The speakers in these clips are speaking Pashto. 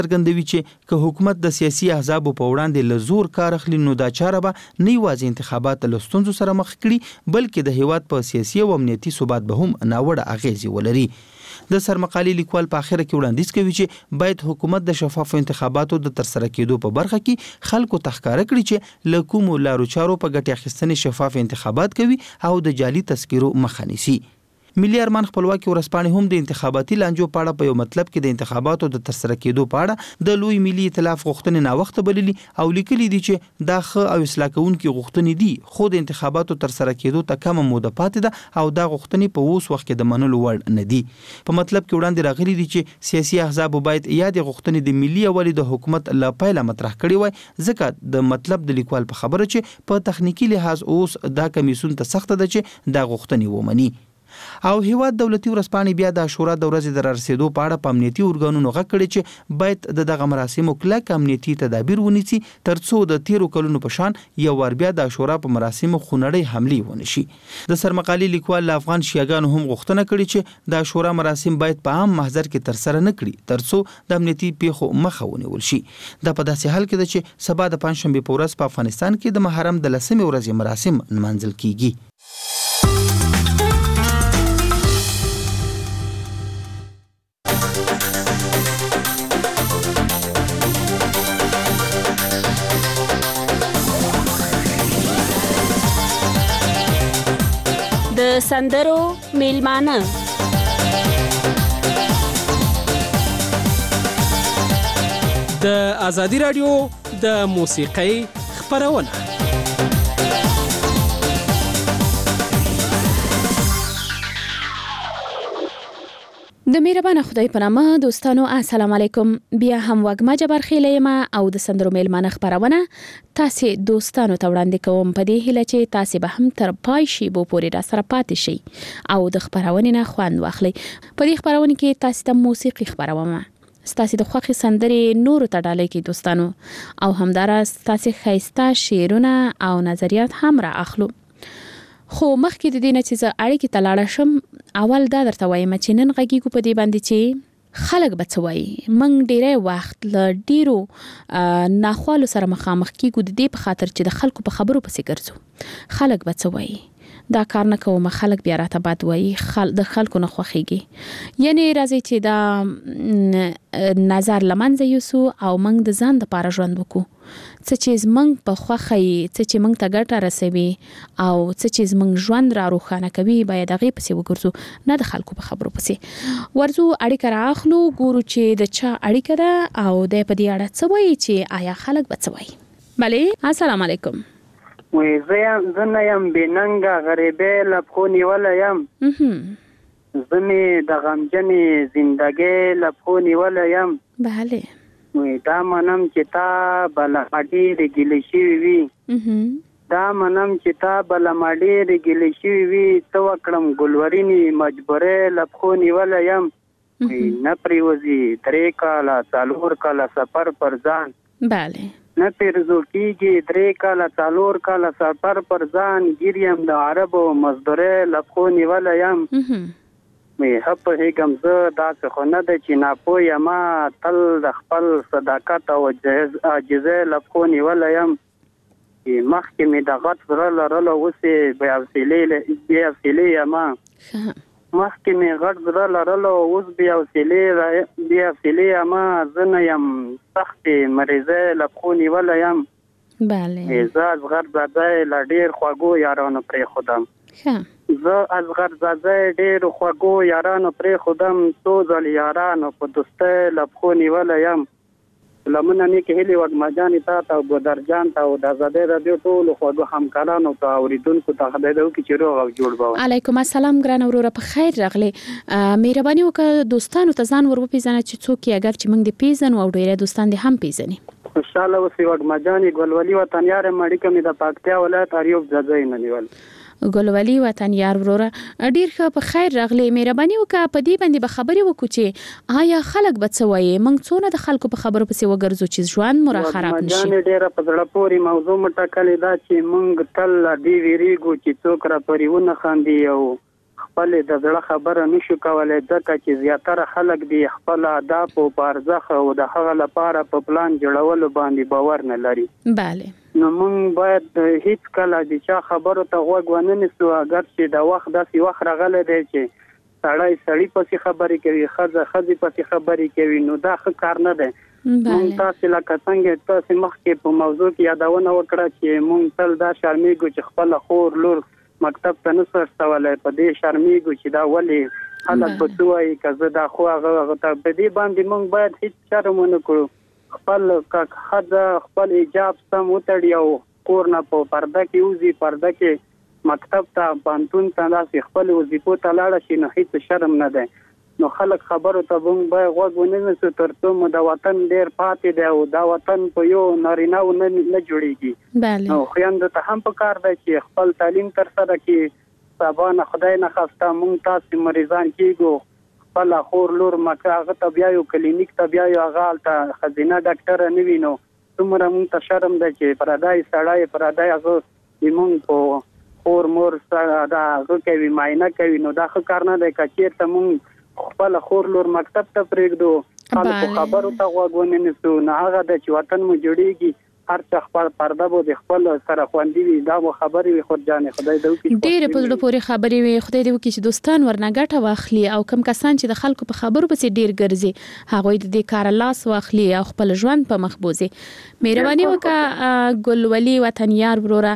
څرګندوي چې که حکومت د سیاسي احزابو په وړاندې له زور کار اخلي نو دا چاره به نه یوازې انتخابات له ستونزو سره مخ کړي بلکې د هیواد په سیاسي او امنیتي ثبات به هم ناوړه اغیزې ولري. د سرمقالي لیکوال په اخره کې وړاندیز کوي چې باید حکومت د شفافو انتخاباتو د ترسره کېدو په برخه کې خلکو ته ښکاره کړي چې له کومو لارو چارو په ګټې اخیستنې شفاف انتخابات کوي او د جعلي تذکیرو مخه نیسي. ملي ارمان خپلواکي ورځپاڼې هم د انتخاباتي لانجو په اړه په یو مطلب کې د انتخاباتو د ترسره کېدو په اړه د لوی ملي ائتلاف غوښتنې ناوخته بللي او لیکلي دي چې دا ښه او اصلاح کوونکې غوښتنې دي خو د انتخاباتو ترسره کېدو ته کمه موده پاتې ده او دا غوښتنې په اوس وخت کې د منلو وړ نه دي. په مطلب کې وړاندې راغلي دي چې سیاسي احزاب باید یا د غوښتنې د ملي یووالي د حکومت له پیله مطرح کړي وای ځکه د مطلب د لیکوال په خبره چې په تخنیکی لحاظ اوس دا کمیسیون ته سخته ده چې دا غوښتنې ومني. او هیواد دولتي ورځپاڼې بیا د عاشورا د ورځې د رارسېدو په اړه په امنیتي ارګانونو غږ کړی چې باید دغه مراسمو کلک امنیتي تدابیر ونیسي ترڅو د تیرو کلونو په شان یو ور بیا د عاشورا په مراسمو خونړۍ حملې ونشي. د سرمقالي لیکوال له افغان شیعاګانو هم غوښتنه کړې چې د عاشورا مراسم باید په عام محضر کې ترسره نه کړي ترڅو د امنیتي پیښو مخه ونیول شي. دا په داسې حال کې ده چې سبا د پنځشنبې په ورځ په افغانستان کې د محرم د 10مې ورځې مراسم نمانځل کیږي. د سندرو میلمانه د ازادي رادیو د موسیقۍ خپرونه. د مهربانه خدای په نامه دوستانو السلام علیکم. بیا هم وګما جبر خیله ما او د سندرو میلمانه خبرونه تاسو دوستانو ته وړاندې کوم په دې هیله چې تاسو به هم تر پای شي بو پورې را سره پاتې شي او د خبرونه نه خوند واخلي. په دې خبرونه کې تاسو ته موسیقي خبرونه ستاسو د خوخي سندرې نور ته ډالۍ کې دوستانو او همدارس تاسو خیسته شعرونه او نظریات هم را اخلو. خو مخکې د دې نه چې زه اړیکې ته لاړه شم اول دا درته وایم چې نن غږیږو په دې باندې چې خلک به څه وایي. موږ ډېری وخت له ډېرو ناخوالو سره مخامخ کیږو د دې په خاطر چې د خلکو په خبرو پسې ګرځو. خلک به څه وایي دا کار نه کوم خلک بیا راته بد وایي د خلکو نه خوښیږي. یعنی راځي چې دا نظر لمنځه یوسو او موږ د ځان لپاره ژوند وکړو. څه چې زمونږ په خوښه یې څه چې موږ ته ګټه رسوي او څه چې زمونږ ژوند را روښانه کوي باید هغې پسې وګرځو نه د خلکو په خبرو پسې ورځو. اړیکه رااخلو ګورو چې د چا اړیکه ده او د په دې اړه څه وایي چې آیا خلک به څه وایي. بله السلام علیکم. وی زه نه یم بېننګه غریبې له پښو نیولی یم زه مې د غمجنې زندګۍ له پښو نیولی یم. بله وی دا منم چې تا به له ما ډېرې ګیلې شوي وي دا منم چې تا به له ما ډېرې ګیلې شوي وي څه وکړم ګلورینې مجبورۍ له پښو نیولی یم. نه پرېوځي 3 کاله 4 کاله سفر پر ځان بله نه پیرزو کیږي 3 کاله 4 کاله سفر پر ځان ګیریم د عربو مزدورۍ له پښو نیولی یم. مې ښه پوهېږم زه داسې خو نه ده چې ناپوه یما تل د خپل صداقت او عاجزۍ له پښو نیولی یم. مخکې مې د غټ زړه لرلو اوس یې بې حوصلې یما. مخکې مې غټ زړه لرلو اوس بې حوصلې یما. زه نه یم سختې مریضۍ له پښو نیولی یم. زه اصغر زاده له ډېر خوږو یارانو پرېښودم. زه اصغر زاده ډېرو خوږو یارانو پرېښودم څو ځل یارانو په دوستۍ له پښو نیولی یم. لمنه نیکې هیلې وږمه جانې تا ته او ګودر جان ته او د ازادۍ راډیو ټولو خوږو همکارانو ته اورېدونکو ته خدای دې وکړي چې روغ او جوړ به وي. علیکم السلام ګرانه وروره په خیر راغلې. مهرباني وکړه دوستانو ته ځان ور وپېژنه چې څوک یې اگر چې موږ دې پېژنو او ډېری دوستان دې هم پېژني. خوشحاله اوسئ وږمه جانې ګلولي وطنیار یم. اړیکه مې د پکتیا ولایت اریوب ځاځی نه نیول. ګلولي وطنیار وروره ډیر ښه په خیر راغلی. مهرباني وکړه په دې باندې به خبرې وکړو چې آیا خلک به څه وایي. موږ څونه د خلکو په خبرو پسې وګرځو چې ژوند مو را خراب نشي. ډېره په زړه پورې موضوع مو ټاکلې ده چې موږ تل دې ویریږو چې څوک را پورې ونه خاندي او خپل د زړه خبره نشو کولای ځکه چې زیاتره خلک دی خپل اهداف او ارزښت او د هغه لپاره په پلان جوړولو باندې باور نه لري. بله. نو موږ باید هیڅ کله د چا خبرو ته غوږ ونه نیسو، اگر چې د وخت داسې وخت راغلی دی چې سړی پسې خبرې کوي، ښځې پسې خبرې کوي، نو دا ښه کار نه دی. موږ تاسو لکه څنګه تاسو مخکې په موضوع کې یادونه وکړه چې موږ تل دا شرمېږو چې خپل خور لور مکتب ته نه ورسولای، په دې شرمېږو چې دا ولې خلک به څه وایي که زه دا خو هغه ته. په دې باندې موږ باید هیڅ شرم ونه کړو، خپل ښځه خپل حجاب سم وتړي او کور نه په پرده کې وځي، پرده کې مکتب ته پانتون ته داسې خپل وظیفو ته لاړه شي، نو هیڅ شرم نه دی. نو خلک خبرو ته موږ باید غوږ ونه نیسو تر څو مو د وطن ډېر پاتې دی او دا وطن په یو نارینه‌و نه جوړېږي. نو خویندو ته هم پکار دی چې خپل تعلیم ترسره کړي. سبا نه خدای نه خواسته موږ تاسې مریضان کېږو، خپل خور لور هغه ته بیایو، کلینیک ته بیایو، هغه هلته ښځینه ډاکټره نه وي، نو څومره موږ ته شرم دی چې پردی سړی پردی هغه موږ په خور مور سره دا هغه کوي، معاینه کوي. نو دا ښه کار نه دی. که چېرته موږ خپل خور لور مکتب ته پرېږدو، خلکو خبرو ته غوږ ونه نیسو، نو هغه د چې وطن مو جوړېږي، هر څه خپل پرده به د خپل سره خوندي وي. دا مو خبرې وي خورجانې، خدای دې وکړي ډېرې په زړه پورې خبرې وي، خدای دې وکړي چې دوستان ورنه ګټه واخلي او کم کسان چې د خلکو په خبرو پسې ډېر ګرځي هغوی د دې کار لاس واخلي او خپل ژوند په مخ بوزي. مهرباني وکړه ګلولي وطنیار وروره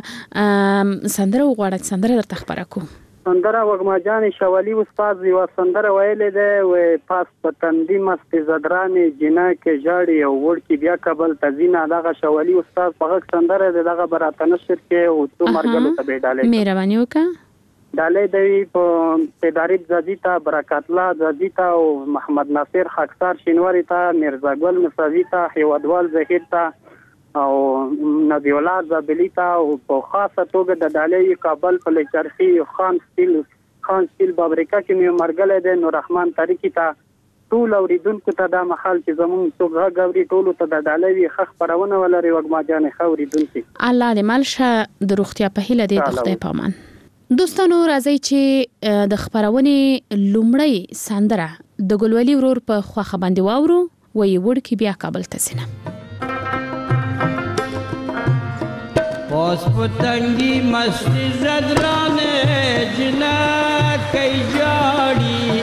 سندره وغواړه، سندره درته خپره کوو. سندره وږمجان شوالی استاد یو سندره ویلې ده و پاس پتندی مست زدران جنا کې جاړي او ور کې بیا کابل تزینا دغه شوالی استاد په هغه سندره دغه براتنه نشر کې او تو مرګلو ته بیډاله. مهرباني وکړه ډالې دی په تدارب زادیتا برکات الله زادیتا او محمد ناصر خاکسار شینواری ته مرزا ګل مصاوی ته هیوادوال زهیر ته او نبی الله زابلی ته او په خاصه توګه د ډالې کابل په لچرخي خان سټیل بابریکا کې مې مرګله د نور رحمان تاریخي ته ټول اوریدونکو ته دا محل چې زمون څوګه غوړي ټولو ته د ډالې خخ پرونه ولري وګماجان خوریدونکو الله دې مالشه د روغتیا په هیله دې د خدای پامان. دوستانو راځي چې د خبرونه لومړی سندره د ګلولي ورور په خواخه باندې واورو وې وړ کې بیا کابل ته سینم. پاس پتنگی مستی زدرانه جنا کئی جاڑی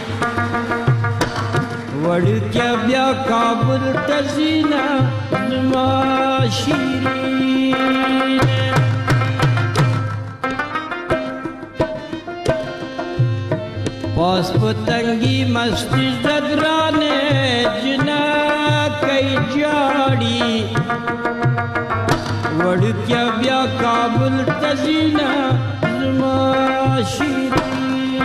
وڑکیا بیا کابل تزینا زما شیرین پاس پتنگی مستی زدرانه جنا کئی جاڑی وڑکیا بیا کابل تزینا زما شیرین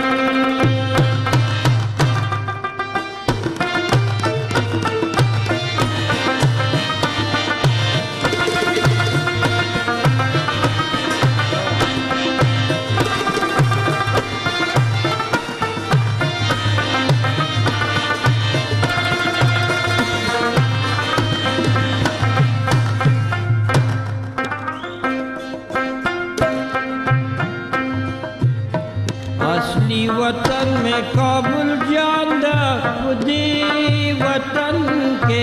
वतन में काबुल जांदा खुदी वतन के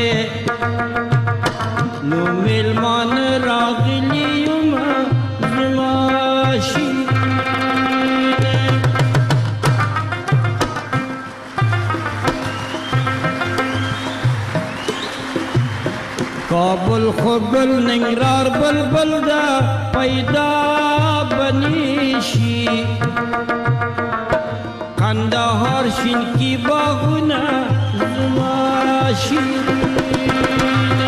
नो मेलमान रागलियुम जुमा शीरीन काबुल खुगल निंगरार बलबल दा पैदा बनीशी कन्दहार शिन की बागुना जुमा शीरीन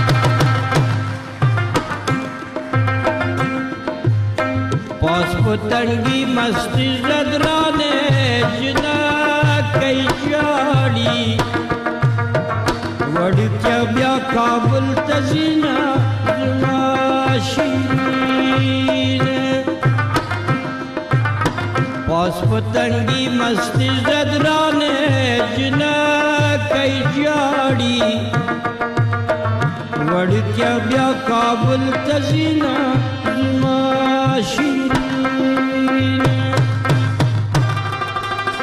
पास पतंगी मस्ती जदराने जना कई जाड़ी वड़क्या ब्या काबुल तजीना जुमा शीरीन पास पतंगी मस्ती जदराने जना कई जाड़ी वड़क्या ब्या काबुल तजीना जुमा शीरीन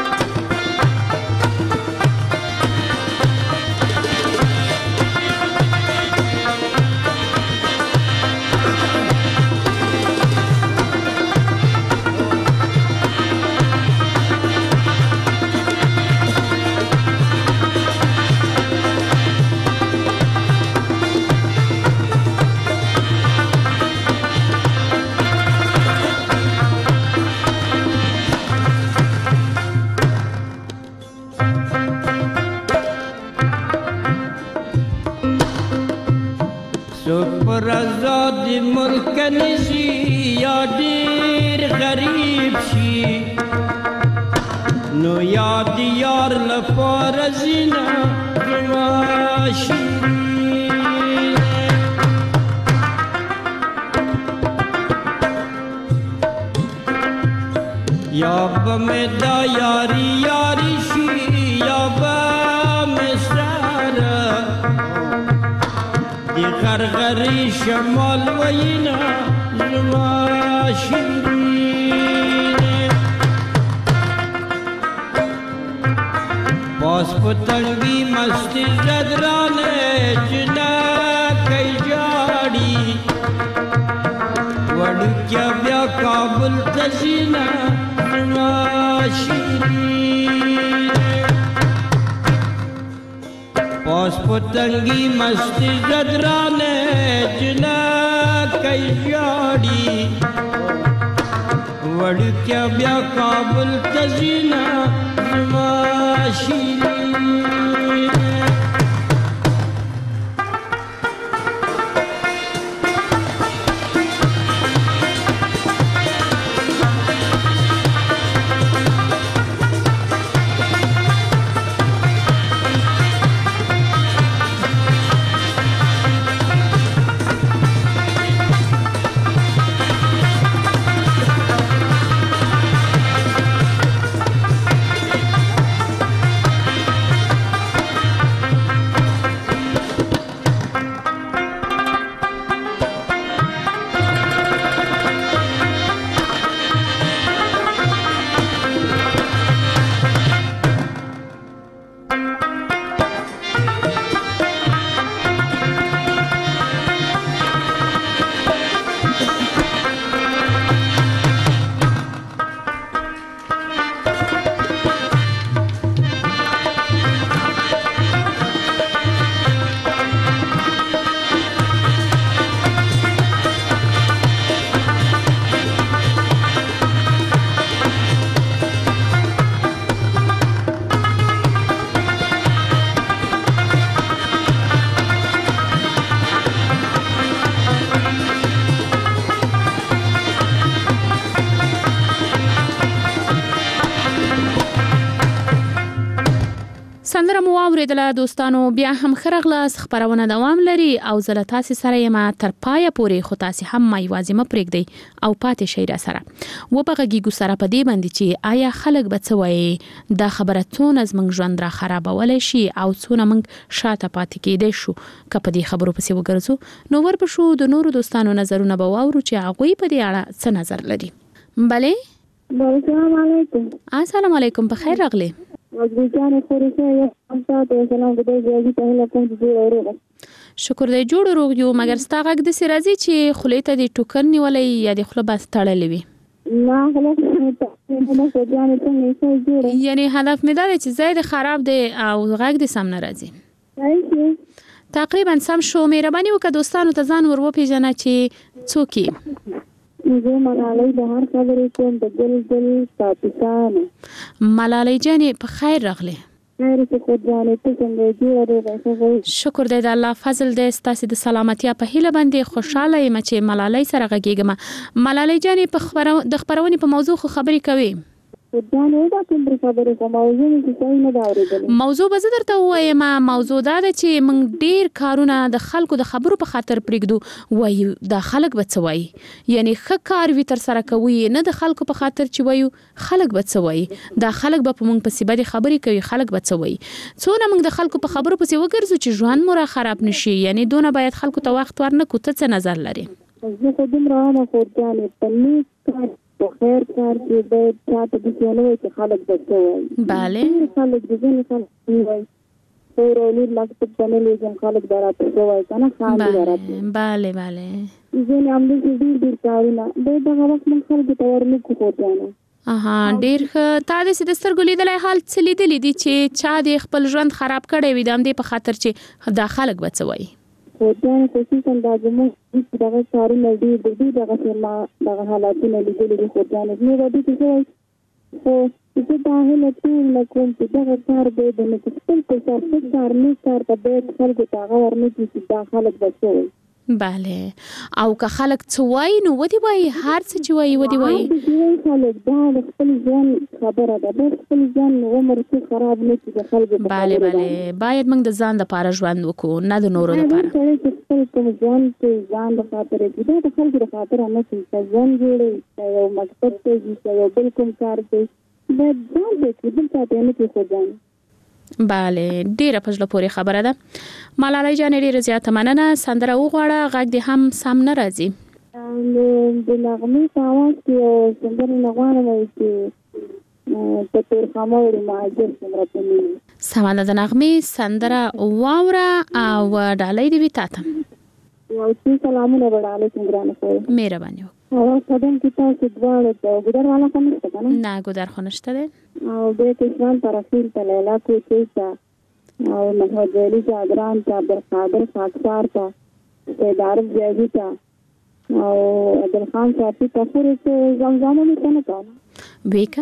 څوک پر آزاد ملک نشي یا ډېر غریب شي نو یاد یار لپاره زینه زما شیرین یا به مې دا یاري یاري شي یا به مې سره د غرغرې شمال وینا زما شیرین پاس پتنګي مستی زدرانه جنا کوي جاړي وړکیا بیا کابل تزینا زما شیرین پاس پتنګي مستی زدرانه جنا کوي جاړي وړکیا بیا کابل تزینا زما شیرین سندره مو واوریدله دوستانو بیا هم خرغلاس خبرونه دوام لري او زله تاسو سره یم تر پایه پورې خو تاسو هم ما یوازې م پرېږدئ او پاتې شئ را سره وبغږیږو سره په دې باندې چې آیا خلک به څه وایي دا خبره څونه زموږ ژوند را خرابولی شي او څونه موږ شاته پاتې کېدی شو که په دې خبرو پسې وګرځو نو ورپسې د نورو دوستانو نظرونه به واورو چې هغوی په دې اړه څه نظر لري بله السلام علیکم السلام علیکم په خیر راغلی شکر دی جوړ روغ یو مګر ستا غږ داسې راځي چې خولې ته دې ټوکر نیولی یا د خوله بس تړلې وي یعنی هدف مې دا دی چې ځای دې خراب دی او غږ دې سم نه راځي تقریبا سم شو مهرباني وکړه دوستانو ته ځان ور وپېژنه چې څوک یې ملالۍ د هر خبرې کوم د دل پاکستان ملالۍ جانې په خیر راغلی خیر شکر جانې ته څنګه یې شکر دی د الله فضل دی ستاسې د سلامتیا په هیله باندې خوشحاله یم چې ملالۍ سره غږیږم ملالۍ جانې د خپرونې په موضوع خو خبرې کوي موضوع به زه درته ووایم موضوع دا ده چې موږ ډیر کارونه د خلکو د خبرو په خاطر پرېږدو وایو دا خلک به څه وایي یعنی ښه کار وي ترسره کوي نه د خلکو په خاطر چې وایو خلک به څه وایي دا خلک به په موږ پسې بدې خبرې کوي خلک به څه وایي څونه موږ د خلکو په خبرو پسې وګرځو چې ژوند مو را خراب نشي یعنی دونه باید خلکو ته وخت ورنکړو ته څه نظر لري زه خو دومره ومه خورجانې په نیک کار په خیر کار کې باید چاته داسې ونه وایي چې خلک به څه وایي بله خلک د ځینې خلک وایي خیر او لور مکتب ته نه لېږم خلک به راته څه وایي که نه خاندي به راته بله بله ځینې همداسې ډېر کارونه باید دغه وخت موږ خلکو ته ورنکړو خورجانه ډیر ښه تا داسې د سترګو لیدلی حال څه لیدلی دي چې چا دې خپل ژوند خراب کړی وي د همدې په خاطر چې دا خلک به څه وایي خورجانې خصوصا دا زموږ دغه کارونه ډېر دغسې ما دغه حالاتونه لیدلي دي خورجانې زموږ به دې څه وایي خو زه دا هیله ټوله کوم چې دغه کار باید نه چې خپل په سر ښه کار نیک کار ته باید خلکو ته هغه ورنکړي چې دا خلک به څه وایي bale او که خلک څه وایي نو ودی وایي هر څه چې وایي ودی وایي خلک دا د خپل ځان خبره ده د خپل ځان عمر څه خراب نه شي د خلکو bale باید موږ د ځان لپاره ژوند وکړو نه د نورو لپاره خپل ځان ته ځان د خاطر کې دا د خلکو د خاطر نه شي ځان جوړي یو مکتب ته یو بل کوم کار دی دا ځان دې چې بل څه نه کې خو ځان bale ډیره پښله پوری خبره ده ملالۍ جان ډیره زیاته مننه سندره وغواړه غږ دې هم سم نه راځي د نغمې په اواز کې سندره نغواړم چې په تور خامور ماجر څومره پني سماله د نغمې سندره واوره او ډالۍ دې وي تاته یو څه سلامونه وړاله څنګه نه کوي مهرباني او قدم کې تاسو دواړه ته ګډر والا کوم څه کنه نه ګډر خو نشته ده او د کشمن طرفین ته لیلا کوي ته او محمد علي جاګران ته عبدالقادر خاکسار ته سیدار جاوی ته او عبدالخان صاحب ته پورې زمزمه مې څنګه کاوه ویکا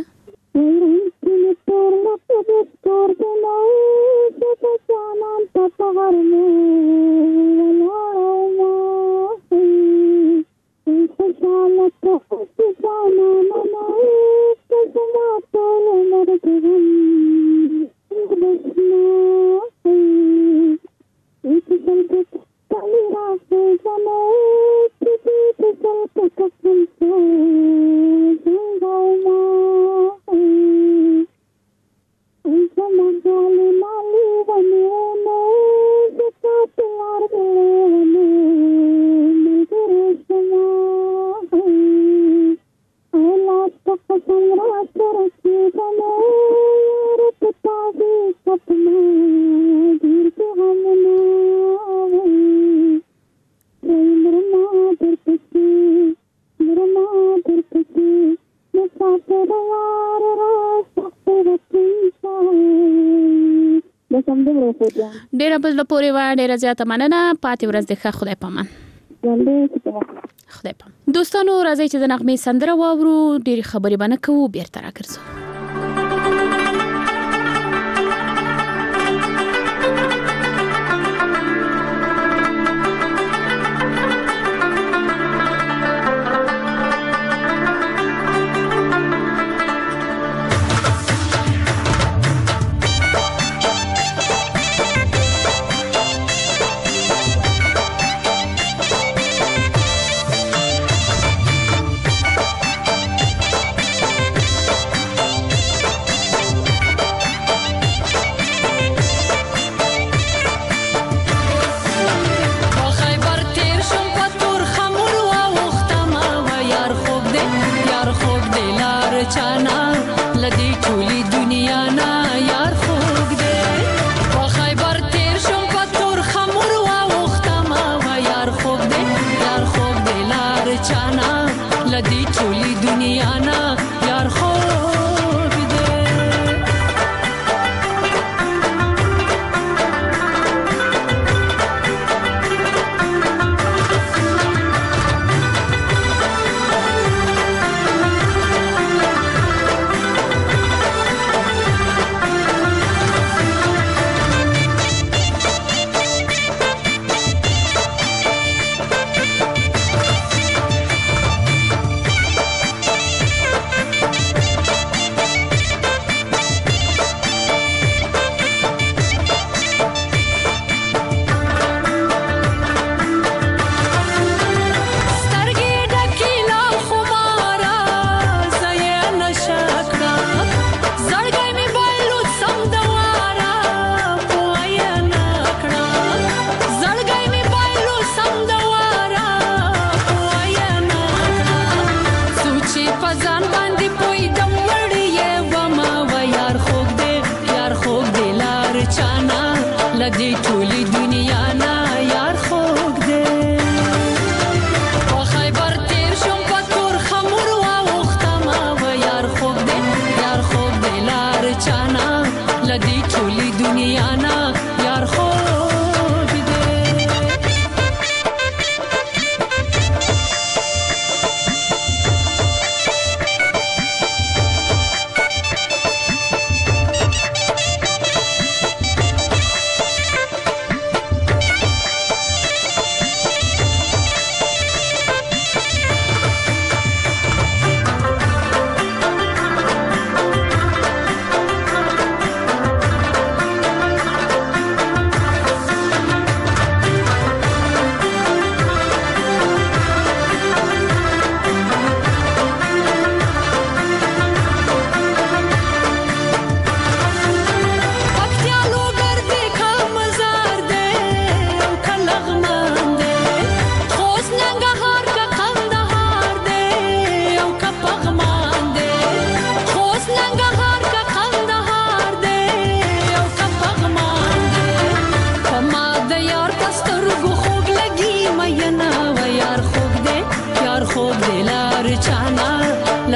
ډیره په لپاره و ډیره زیاته مننه پاتې ورځ د ښه خدای پامان خدای پام دوستانو راځي چې د نغمې سندره واورو ډیره خبرې باندې کوو بیرته راګرځو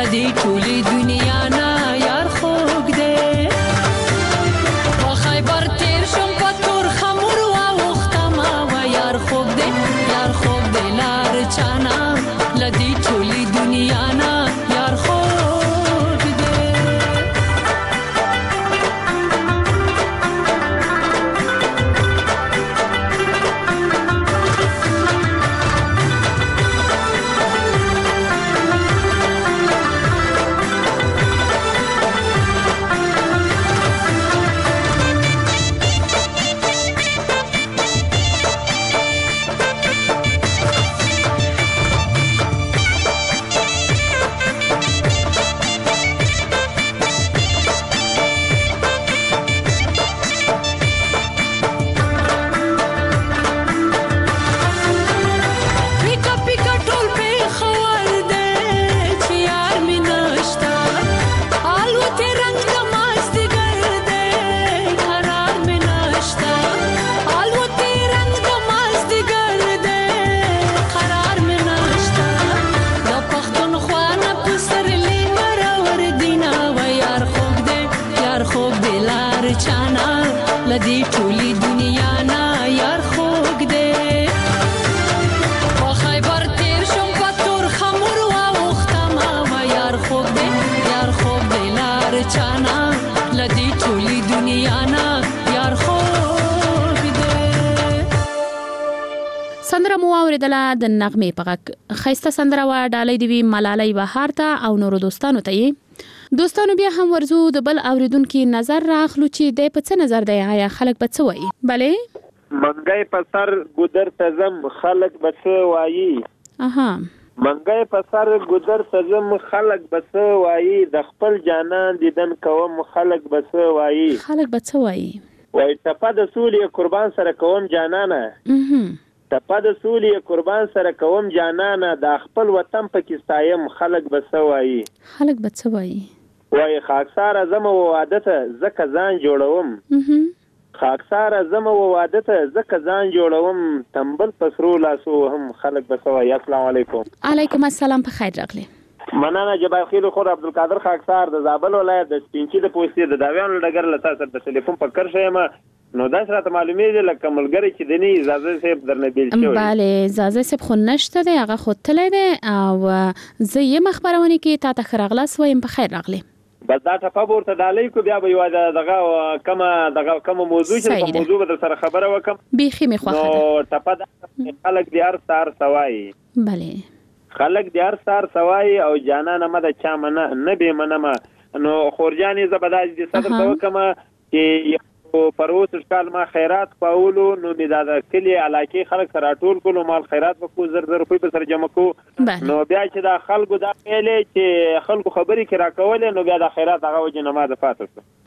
لدی ټولې دنیا نه یار خوږ دی په خیبر تیر شم په تور خمور واوښتمه و یار خوږ دی لار چانا لدی ټولې دنیا نه یار خوږ دی لدی ټولې دنیا نه یار خوږ دی په خیبر تیر شم په تور خمور واوښتمه و یار خوږ دی لار چانا لدی ټولې دنیا نه یار خوږ دی. سندره مو اوریدله د نغمې په غږ ښایسته سندره وه ډالۍ دې وي ملالۍ بهار ته او نورو دوستانو ته یې. دوستانو بیا هم ورزو د بل اوریدونکو نظر راخلو چې د په څه نظر دی آیا خلک به څه وایي. بله منګای په سر ګودر تزم خلک به څه وایي. منګای په سر ګودر تزم خلک به څه وایي د خپل جانان دیدن کوم خلک به څه وایي. وای ټپه د سولې قربان سره کوم جانانه ټپه د سولې قربان سره کوم جانانه د خپل وطن پکې ستایم خلک به څه وایي. وای خاکسار زم و واده ته زکه ځان جوړوم تنبل پسرو لاسو هم خلک به څه وایي. السلام علیکم. علیکم السلام په خیر راغلی. مننه جبار خیل خور عبدالقادر خاکسار د زابل ولایت د سپینچي د پوستې د داویانو ډګر له تاسو د ټلیفون په کار شیم نو دا سره ته معلومیږي لکه ملګری چې دني اجازه صاحب درنه بیل شوی. بله اجازه صاحب خو نشته دی هغه خو تللی دی او زه یې خبرونه کې تا ته ښه راغلاست وایم په خیر راغلی. بس دا ټپه به ورته ډالۍ کو بیا به یو دغه کومه موضوع چې په موضوع به در سره خبره وکم بیخي مې خوښه ده. نو ټپه خلک د هر سار سوای. بله خلک د هر سار سوای او جانانه مده چا نه به منمه نو خورجانې زبداج دي صدر ته وکم چې پروس کال ما خیرات پاولو نو می دا کلی علاقه خلک سره ټول کولو مال خیرات وکړو زر روپۍ په سر جمع کو نو بیا چې دا خلکو دا ویلې چې خلکو خبرې کرا کولې نو بیا د خیرات هغه وجه نه ما د فاتو.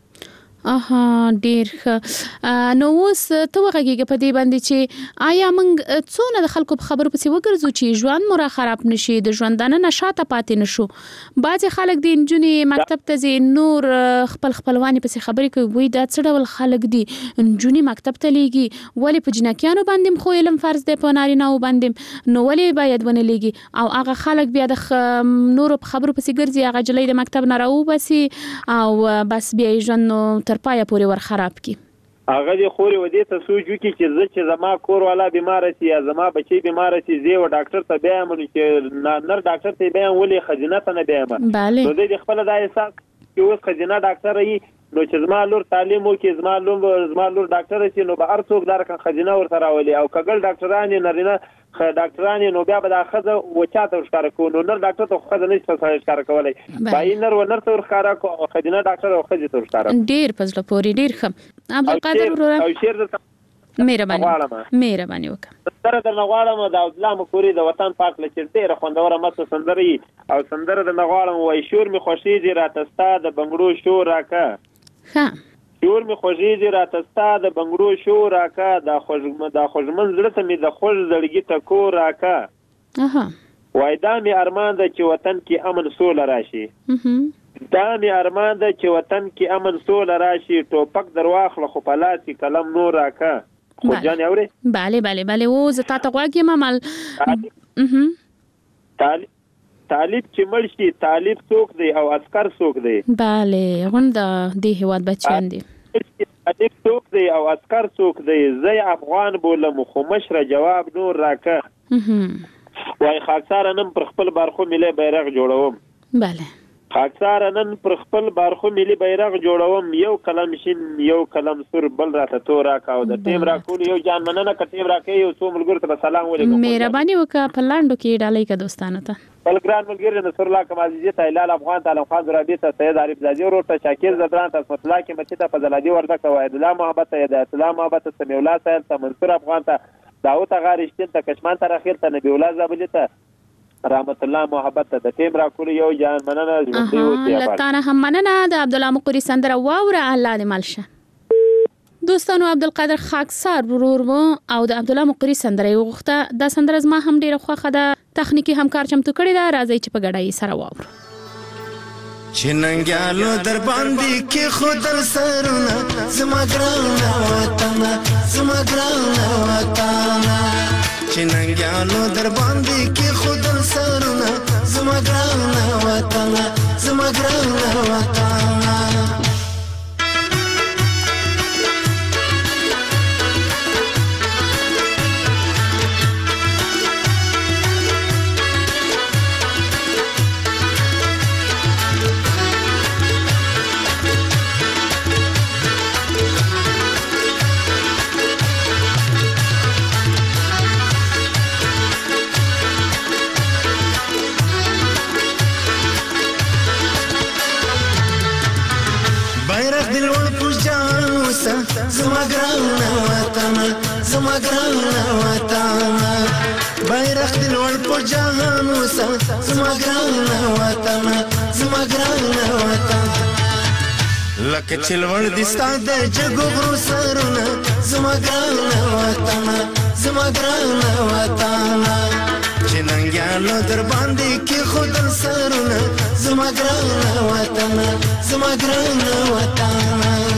ډیر ښه. نو اوس ته وغږیږه په دې باندې چې آیا موږ څونه د خلکو په خبرو پسې وګرځو چې ژوند مو را خراب نشي د ژوندانه نشاته پاتې نشو. بعضې خلک د نجونې مکتب ته ځي نور خپلوانې پسې خبرې کوي وایي دا څه ډول خلک دي نجونې مکتب ته لیږي ولې په جنکیانو باندې خو علم فرض دی په نارینه‌و باندې نو ولې باید ونه لیږي او هغه خلک بیا د نورو په خبرو پسې ګرځي هغه جلۍ د مکتب نه راوباسي او بس بیا یې ژوند تر پایه پورې ور خراب کی. هغه دی خوري ودې ته سوچو کی چې زما کور والا بیمار شي یا زما بچي بیمار شي زه و ډاکټر ته بیا مونږ چې نر ډاکټر ته بیا ولې خزینه ته نه بیا نو دې خپل د احساس چې اوس خزینه ډاکټر ای نو چې زما لور تعلیم وکي زما لور ډاکټر شي نو به هر څوک دار kan خزینه ورته راولي او کګل ډاکټران نارینه ډاکټران نو بیا به د خزه وچاته ورښکار کو نو نر ډاکټر ته خزه نشته ورښکار کولای بای نر ونر ته ورښکار کو خزینه ډاکټر او خزه ته ورښکار ډیر پزله پوری ډیر ښه. عبدالقادر وروره او شیر مهرباني وکړه سره د نغواړم د عبدالله مکوري د وطن پاک لچې ډیره خوندوره مته سندري او سندره د نغواړم وای شور می خوشیږي راتستا د بنگړو شور راکا شور می خوشیږي راتستا د بنگړو شور راکا د خوشمن زړه ته می د خوش زړګي ټکو راکا وای دا می ارمان د چې وطن کې امن سول راشي دا می ارمان د چې وطن کې امن سول راشي ټوپک درواخله خو پلاسي کلم نور راکا خو جان اوري bale او زه تا ته غواګم مال طالب چې مړ شي طالب څوک دی او عسكر څوک دی؟ bale غونډ د هیواد بچیان دي. طالب څوک دی او عسكر څوک دی؟ زه افغان بولم خو مشره جواب نور راکه. وای خاکسار نن پر خپل بارخو ملي بیرغ جوړوم. bale خاکسار نن پر خپل بارخو ملي بیرغ جوړوم. یو قلم شین یو قلم سور بل راته تو راکاو د ټیم راکول یو جان مننه ک ټیم راکې یو څو ملګر ته سلام علیکم. مهرباني وکړه په لاندو کې ډالۍ کا دوستانه ته. بلګران ملګری نصر الله کمالزی ته هلال افغان تعلم خان زرابی ته سید عارف زادی ورور ته شاکر زدران ته اسمت الله کې مچ ته فضلادی ورده کوید الله محبت ته هدایت الله محبت ته سمیع الله صاحب ته منصور افغان ته داوود غارشتل ته کشمان ته اخر ته نبی الله زابلی ته رحمت الله محبت ته د ټیم راکول یو جان مننه ژوندۍ اوسئ. لطانه هم مننه د عبدالله مقری سندره واوره الله دې مالشه. دوستانو عبدالقادر خاکسار ورور مو او د عبدالله مقری سندره وغوښته. دا سندره زما هم ډیره خوښه ده. تخنیکی همکار چمتو کړی دا. راځي چې په ګډای سره واورو. چننګیالو در باندې کې خود سرونه زما ګران وطن زما ګران وطن چننګیالو در باندې کې خود سرونه زما ګران وطن زما ګران وطن زما ګران وطن زما ګران وطن بیرغ دې لوړ په جهان وسه زما ګران وطن زما ګران وطن لکه چې لوړ دې ستا د جګو غرو سرونه زما ګران وطن زما ګران وطن چې ننګیالو در باندې کې خود سرونه زما ګران وطن زما ګران وطن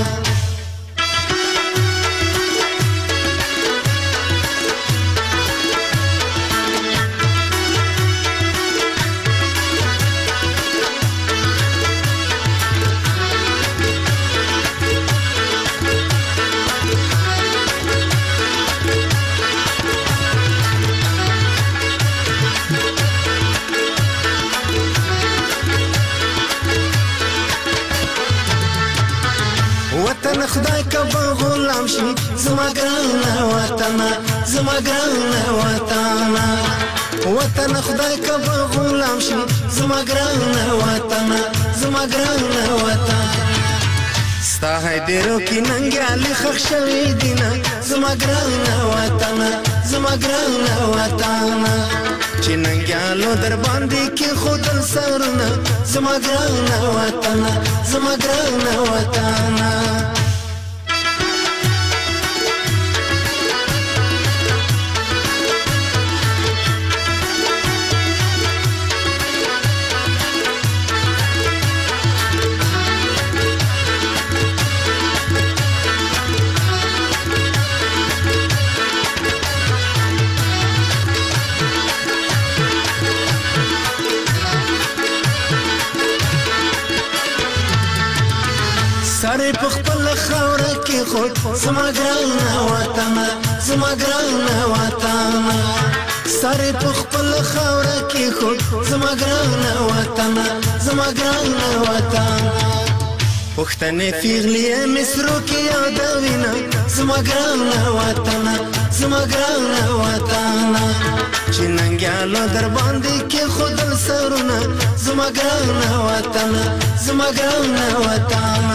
وطن خدای کبا غلام شي زما ګران وطن زما ګران وطن وطن خدای کبا غلام شي زما ګران وطن زما ګران وطن ستا هدیرو کې ننګیالي خښ شوي دینه زما ګران وطن زما ګران وطن چې ننګیالو در باندې کې خودل سرونه زما ګران وطن زما ګران وطن سارے پخپل خاوره کې خود زما ګران وطن زما ګران وطن سارے پخپل خاوره کې خود زما ګران وطن زما ګران وطن پښتنې پیغلې مصرو کې یادوینه زما ګران وطن زما ګران وطن چې ننګیالو در باندې کې خودل سرونه زما ګران وطن زما ګران وطن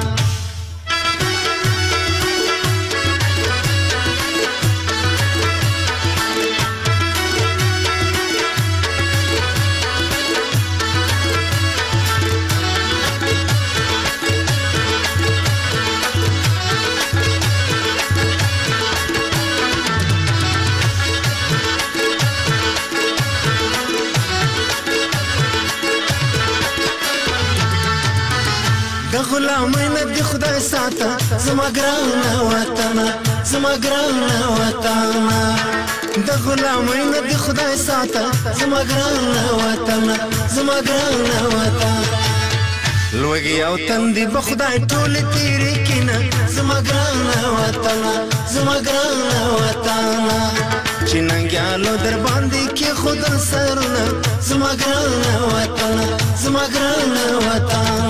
غلامینه دی خدای ساته زما ګران وطن زما ګران وطن د غلامۍ نه د خدای ساته زما ګرانه وطن زما ګرانه وطن لوږې او تندې به خدای ټولې تېرې کړي زما ګرانه وطن زما ګرانه وطن چې ننګیالو در باندې کېښودل سرونه زما ګرانه وطن زما ګرانه وطن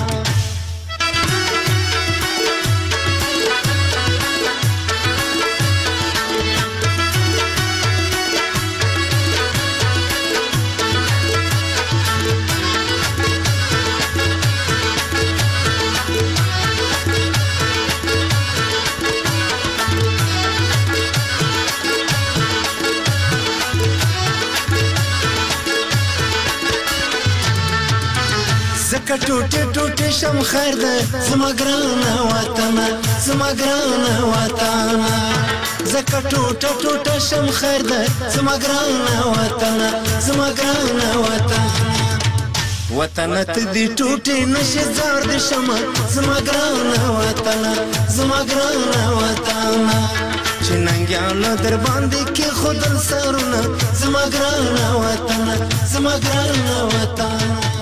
زکه ټوټه ټوټه شم خیر ده زما ګرانه وطن زما ګرانه وطن زکه ټوټه ټوټه شم خیر ده زما ګرانه وطن زما ګرانه وطن وطن ته دې ټوټه نشه زار دې شم زما ګرانه وطن زما ګرانه وطن چې ننګیالو در باندې کېښودل سرونه زما ګرانه وطن زما ګرانه وطن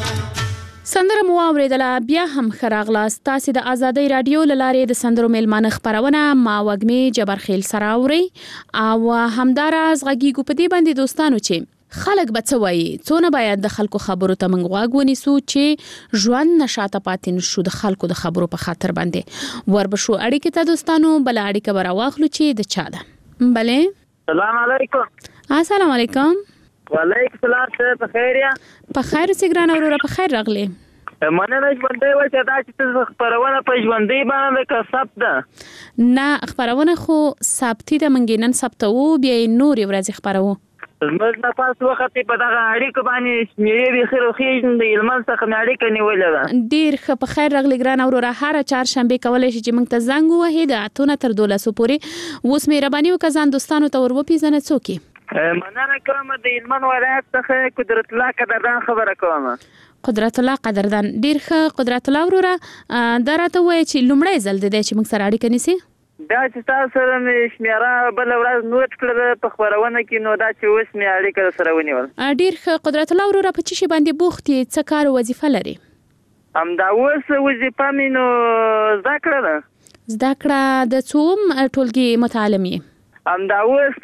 سندره مو اوریدله بیا هم ښه راغلاست. تاسې د ازادۍ راډیو له لارې د سندرو میلمانه خپرونه ما وږمې جبرخیل سره اورئ او همداراز غږیږو په دې باندې دوستانو چې خلک به څه وایي، څونه باید د خلکو خبرو ته موږ غوږ ونیسو چې ژوند نه شاته پاتې نشو د خلکو د خبرو په خاطر باندې. وربشو اړیکې ته دوستانو بله اړیکه به راواخلو چې د چا ده. بلې سلام علیکم. السلام علیکم. وعلیکم السلام. ته په خیر یا؟ په خیر اوسې ګرانه وروره، په خیر راغلې. مننه ژوندۍ وای چې دا چې ته خپرونه په ژوندۍ باندې که ثبت ده؟ نه خپرونه خو ثبتي ده، موږ نن ثبتوو بیا یې نورې ورځې خپروو. زموږ نه پاس وخت په دغه اړیکو باندې شمېرې بیخي روښې د هلمند څخه مې اړیکه نیولې ده. ډېر ښه، په خیر راغلې ګرانه وروره. هره چهارشنبې کولی شي چې موږ ته زنګ ووهې د 8 نه تر 12 پورې. اوس مهرباني وکړه ځان دوستانو ته ور وپېژنه څوک یې. مننه کوم، د هلمند ولایت څخه قدرت الله قدردان خبره کوم. قدرت الله قدردان، ډېر ښه قدرت الله وروره. دا راته ووایه چې لومړی ځل دی چې موږ سره اړیکه نیسي؟ دا چې تاسو سره مې شمیره بله ورځ نوټ کړله په خپرونه کې، نو دا چې اوس مې اړیکه سره ونیول. ډېر ښه قدرت الله وروره. په څه شي باندې بوخت یې، څه کار او وظیفه لري؟ همدا اوس وظیفه مې نو زده کړه ده. زده کړه د څوم ټولګي متعلم یې؟ همدا اوس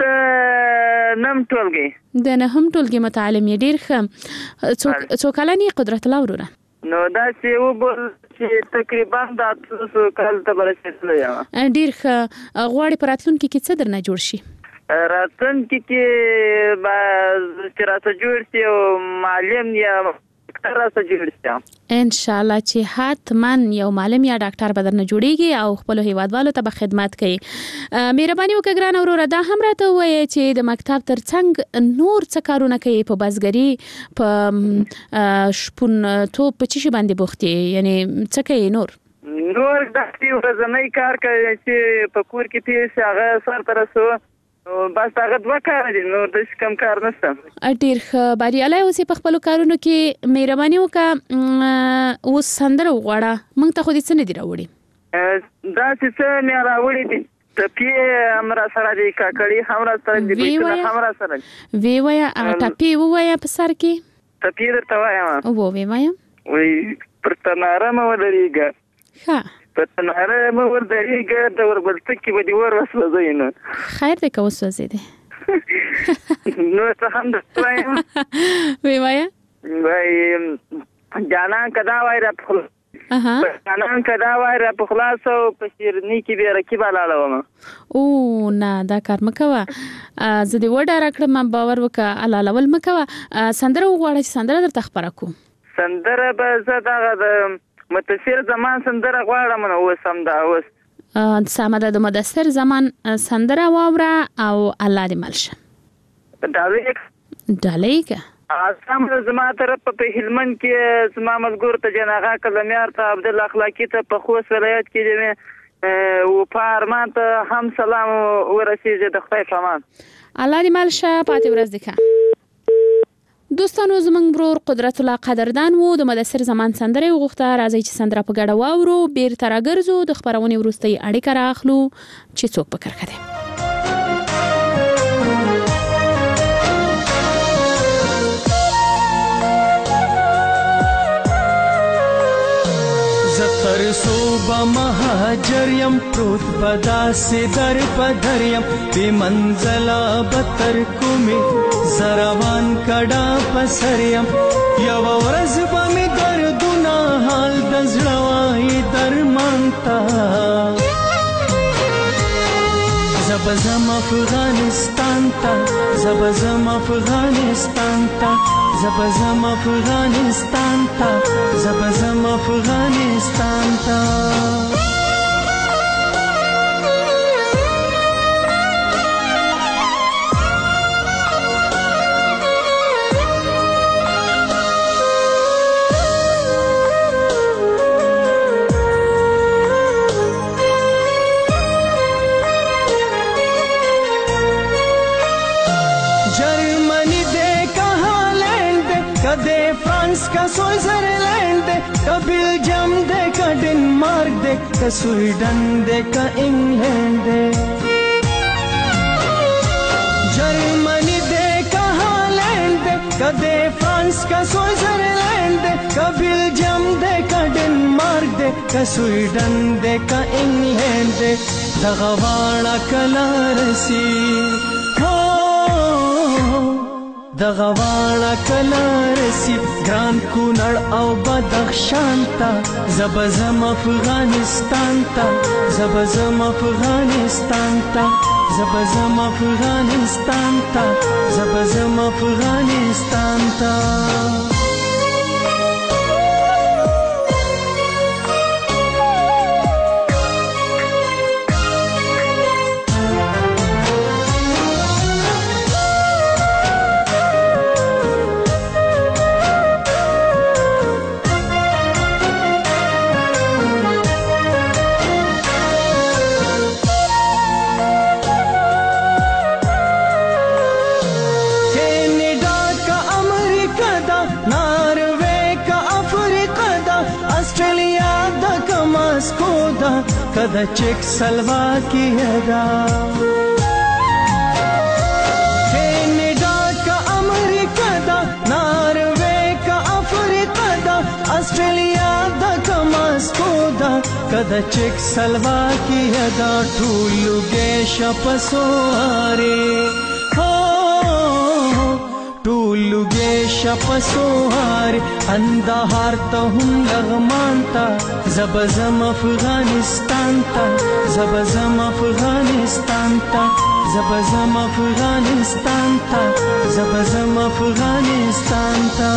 نهم ټولګي. د نهم ټولګي متعلم یې. ډېر ښه. څو کلن یې قدرت الله وروره؟ نو دا چې وبول چې تقریبا د 800 کال ته برسېدلی یم. ډېر ښه. غواړې په راتلونکي کې څه درنه جوړ شي؟ راتلونکي کې به چې راته جوړ شي او معلم یا ډاکټر راته جوړ شي انشاءالله، چې حتما یو معلم یا ډاکټر به درنه جوړیږي او خپلو هیوادوالو ته به خدمت کوي. مهرباني وکړه ګرانه وروره، دا هم راته ووایه چې د مکتب تر څنګ نور څه کارونه کوي؟ په بزګري، په شپونتوب، په څه شي باندې بوخت یې؟ یعنې څه کوي نور؟ نور داسې ورځنی کار کوي چې په کور کې تېر شي، هغه سرته رسوه. بس هغه 2 کار دي، نور داسې کم کار نشته. ډېر ښه. بریالی اوسې په خپلو کارونو کې. مهرباني وکړه اوس سندره وغواړه. موږ ته خو دې څه نه دي راوړي؟ داسې څه مې راوړي دي. ټپې هم را سره دي، کاکړي هم را سره دي، بیتونه هم را سره دي. وی وایه ټپې ووایه په سر کې. ټپې درته وایم. وی وایه. وایي پر تناره مه ودرېږه، ښه په تناره مه ودرېږه، د وربلتکې به دې ور وسوځوي. نو خیر دی که وسوځېدې. نو څه هم درته وایم. وی وایه. وایي جانان که دا وای را په جانان که دا وای را په خلاص او په شیرني کې بې رقیبه لاړه ومه. او نه دا کار مه کوه. زه دې وډاره کړم، باور وکړه علالول مه کوه. سندره وغواړه چې سندره درته خپره کړو. سندره به زه دغه د متصل زمان سندره غواړم. نو اوس هم دا اوس سمه ده، د مدثر زمان سندره واوره او الله دې مل شه. ډالۍ که سم زما طرف په هلمند کې زما ملګرو ته جناغا کلمیار ته عبدالله اخلاقي ته په خوست ولایت کې د وفا ارمان ته هم سلام ورسېږي. د خدای په امان. الله دې مل شه. پاتې ورځ دې ښه. دوستانو زمونږ ورور قدرت الله قدردان وو. د مدثر زمان سندره یې وغوښته. راځئ چې سندره په ګډه واورو. بیرته راګرځو، د خپرونې وروستۍ اړیکه رااخلو چې څوک په کرښه دی. صوبه مهاجر یم پروت بداسې در پدر یم بې منزله به تر کومې زروان کډا په سر یم یوه ورځ به مې دردونه حال د زړه وایي درمان ته زب زم افغانستان ته زب زم افغانستان ته زب زم افغانستان ته زب زم افغانستان ته का स्विट्जरलैंड दे का बेल्जियम दे का डेनमार्क दे का स्वीडन दे का इंग्लैंड दे जर्मनी दे का हॉलैंड दे का दे फ्रांस का स्विट्जरलैंड दे का बेल्जियम दे का डेनमार्क दे का स्वीडन दे का इंग्लैंड दे दगवाड़ा कलारसी दغواړه کله رسی ګران کونړ او بدخشان ته زب زم افغانستان ته زب زم افغانستان ته زب زم افغانستان ته زب زم افغانستان ته کدا چیک سلواکیه دا کینیډا کا امریکا دا ناروے کا افریقا دا آسټرالیا دا کا ماسکو دا کدا چیک سلواکیه دا ټولګه شپسواره ټولګه شپسواره اندهار ته هم لغمان ته زب زم افغانستان ته زب زم افغانستان ته زب زم افغانستان ته زب زم افغانستان ته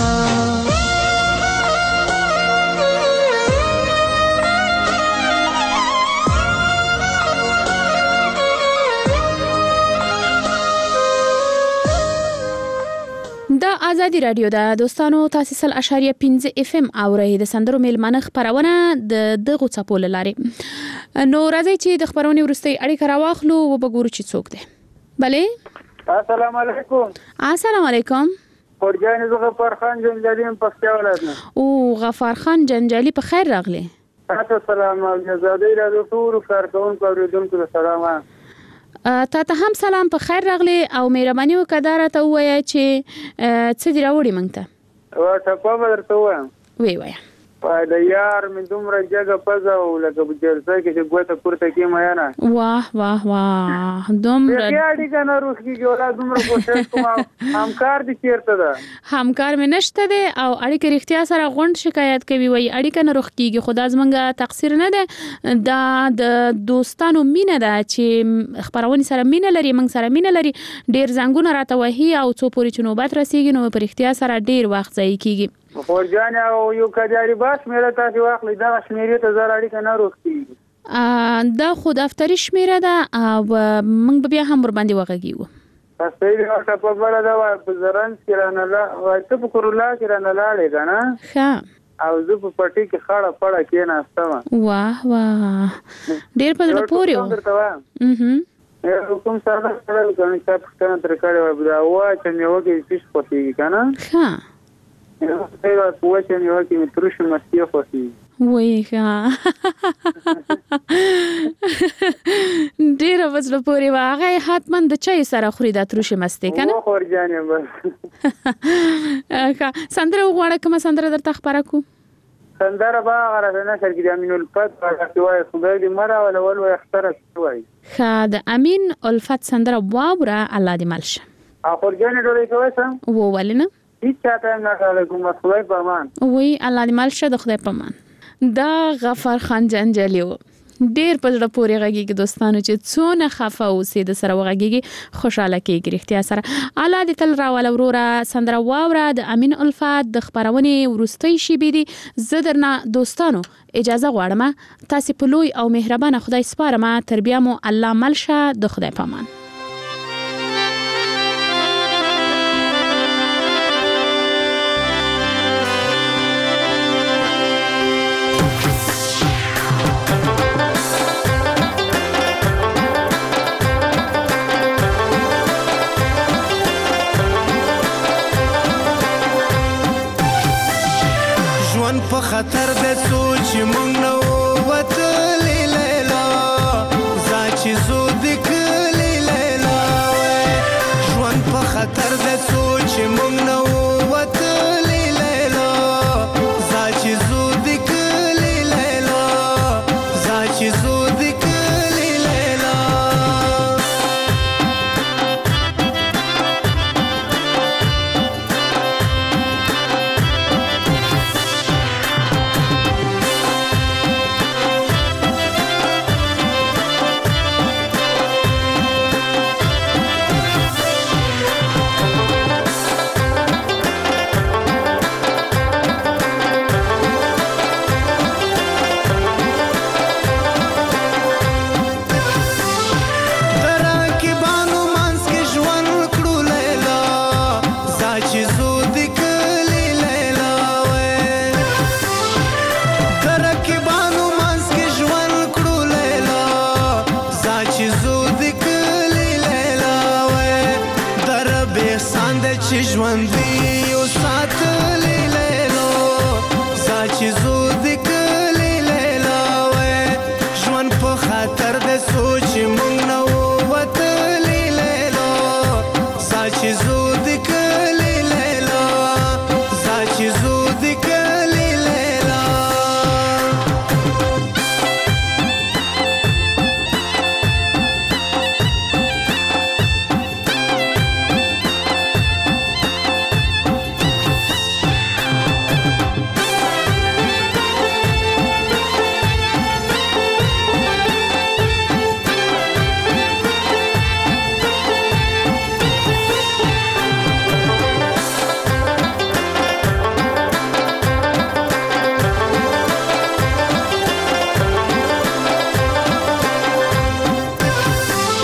آزادی رادیو د دوستانو تاسو سل اشاریه 15 اف ام اوري د سندرو میلمانه خبرونه د دغه چپول لاري نو راځي چې د خبرونې ورستي اړیکه راواخلو او وګورو چې څوک دی بله السلام علیکم السلام علیکم خورجان غفار خان جنجالی پښتو ولادنه او غفار خان جنجالی په خیر راغلی تاسو سلام آزادی رادیو ټول کارکونکو اوریدونکو سلام تا ته هم سلام په خیر راغلی او مهرباني وکړه ته وایي چې څه دی راوړی مونږ ته ورته په درته وایم وی وای د یار من دومره جګه پزه او لکه په جلسه کې چې ګوته پورته کې ما نه واه واه واه دومره بیا دې کنه روخي جوړه دومره کوشش کوم همکار دي چیرته ده همکار مې نشته ده او اړیکه رښتیا سره غونډ شکایت کوي وای اړیکه نه روخ کیږي خدای زمونږه تقصیر نه ده دا د دوستانو مینه ده چې خبرونه سره مینه لري موږ سره مینه لري ډیر زنګونه راته وهي او څو پوری چې نوبت رسیږي نو په رښتیا سره ډیر وخت ځای کیږي خورجان او یو کجاري باس مې تاسو واخلې دا شمیرې ته زړه اړیکه نه روخي دا خود دفتری شمیره ده او موږ بیا هم ور باندې وغږیو تاسو یې راته په بل دا په زرن کې رانه لا ته په کورلا کې رانه لاړې کنه ښه او زه په پټي کې خړه پړه کې نه استم واه واه ډیر په زړه پورې کوم سره سره کوم څه پښتنه تر کړه دا وا چې مې وګورې چې پښتې کنه ښه یو څه یو کې ترش مستي خوشي وای ښه ډیر وځل پورې واغې حتمن د چای سره خوري د ترش مستي کنه خورجانې بس ښه سندره وغواړه کوم سندره درته خبره کو سندره با غره نه شر کې د امین الفت په وای خدای دې مرا ولا ول وای اختر وای خا د امین الفت سندره واوره الله دې ملشه اخر جن ډورې کوي سم و ولنه هیڅ چاته نه علیکم خدای په امان وای الله دې ملشه د خدای په امان دا غفار خان جنجالیو ډیر په زړه پورې غږیږي دوستانو چې څونه خفه اوسې د سره وغږیږي خوشاله کېږي رښتیا سره الله دې تل راول وروره سندره واوره د امین الفت د خبرونې ورستۍ شیبې دي زه درنه دوستانو اجازه غواړم تاسو په لوی او مهربانه خدای سپارم تر بیا مو الله ملشه د خدای پامان په خطر د سوچ مونږ نو وتلې لیلا زاچ زو د کلی لیلا ژوند په خطر د سوچ مونږ نو وتلې لیلا زاچ زو د کلی لیلا زاچ زو د کلی لیلا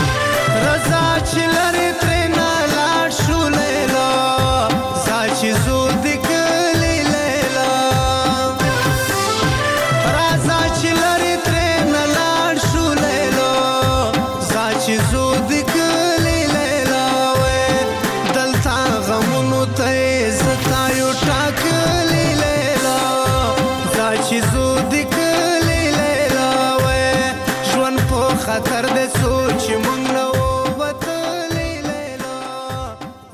چې زو